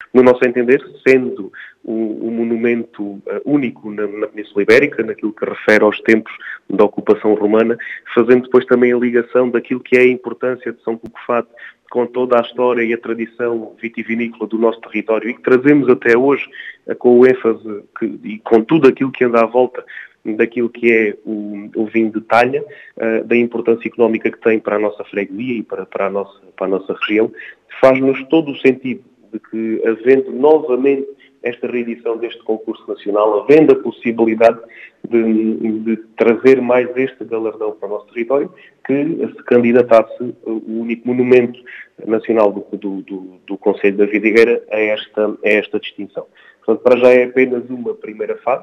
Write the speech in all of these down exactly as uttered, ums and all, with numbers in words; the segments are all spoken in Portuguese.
No nosso entender, sendo um, um monumento uh, único na, na Península Ibérica, naquilo que refere aos tempos da ocupação romana, fazendo depois também a ligação daquilo que é a importância de São Cucufate com toda a história e a tradição vitivinícola do nosso território e que trazemos até hoje uh, com o ênfase que, e com tudo aquilo que anda à volta daquilo que é o, o vinho de talha, uh, da importância económica que tem para a nossa freguesia e para, para, a, nossa, para a nossa região, faz-nos todo o sentido de que, havendo novamente esta reedição deste concurso nacional, havendo a possibilidade de, de trazer mais este galardão para o nosso território, que se candidatasse o único monumento nacional do, do, do, do Concelho da Vidigueira a esta, a esta distinção. Portanto, para já é apenas uma primeira fase.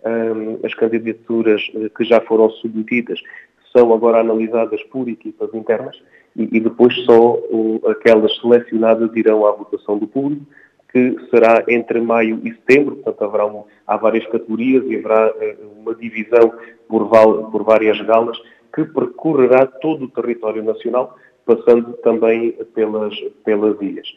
Um, as candidaturas que já foram submetidas são agora analisadas por equipas internas e, e depois só um, aquelas selecionadas irão à votação do público, que será entre maio e setembro. Portanto, haverá um, há várias categorias e haverá uh, uma divisão por, val, por várias galas que percorrerá todo o território nacional, passando também pelas, pelas ilhas.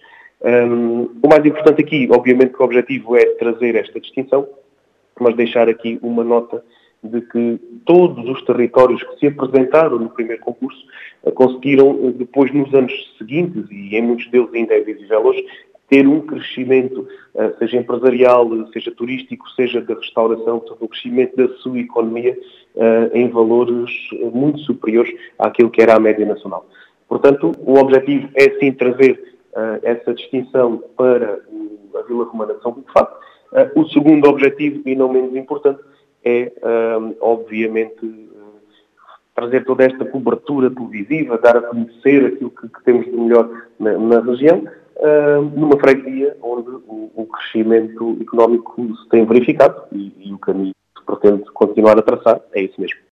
Um, o mais importante aqui, obviamente, que o objetivo é trazer esta distinção, mas deixar aqui uma nota de que todos os territórios que se apresentaram no primeiro concurso conseguiram, depois, nos anos seguintes, e em muitos deles ainda é visível hoje, ter um crescimento, seja empresarial, seja turístico, seja da restauração, um crescimento da sua economia em valores muito superiores àquilo que era a média nacional. Portanto, o objetivo é sim trazer essa distinção para a Vila Romana de São Cucufate. Uh, o segundo objetivo, e não menos importante, é, uh, obviamente, uh, trazer toda esta cobertura televisiva, dar a conhecer aquilo que, que temos de melhor na, na região, uh, numa freguesia onde o, o crescimento económico se tem verificado e, e o caminho que se pretende continuar a traçar é esse mesmo.